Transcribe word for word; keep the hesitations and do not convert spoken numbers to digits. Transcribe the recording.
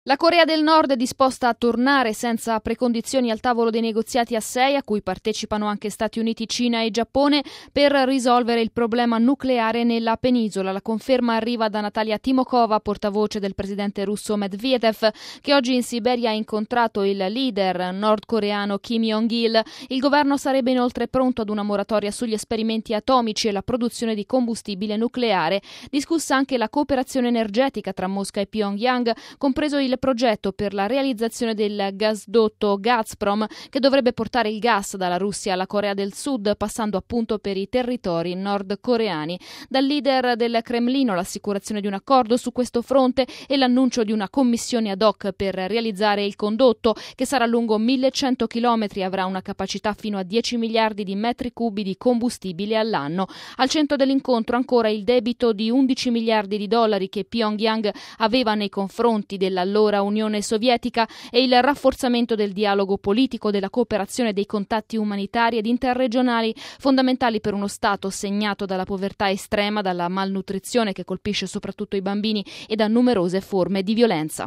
La Corea del Nord è disposta a tornare senza precondizioni al tavolo dei negoziati a sei, a cui partecipano anche Stati Uniti, Cina e Giappone, per risolvere il problema nucleare nella penisola. La conferma arriva da Natalia Timokova, portavoce del presidente russo Medvedev, che oggi in Siberia ha incontrato il leader nordcoreano Kim Jong-il. Il governo sarebbe inoltre pronto ad una moratoria sugli esperimenti atomici e la produzione di combustibile nucleare. Discussa anche la cooperazione energetica tra Mosca e Pyongyang, compreso il progetto per la realizzazione del gasdotto Gazprom, che dovrebbe portare il gas dalla Russia alla Corea del Sud, passando appunto per i territori nordcoreani. Dal leader del Cremlino l'assicurazione di un accordo su questo fronte e l'annuncio di una commissione ad hoc per realizzare il condotto, che sarà lungo millecento chilometri e avrà una capacità fino a dieci miliardi di metri cubi di combustibile all'anno. Al centro dell'incontro ancora il debito di undici miliardi di dollari che Pyongyang aveva nei confronti dell'allora Unione Sovietica e il rafforzamento del dialogo politico, della cooperazione, dei contatti umanitari ed interregionali, fondamentali per uno Stato segnato dalla povertà estrema, dalla malnutrizione che colpisce soprattutto i bambini e da numerose forme di violenza.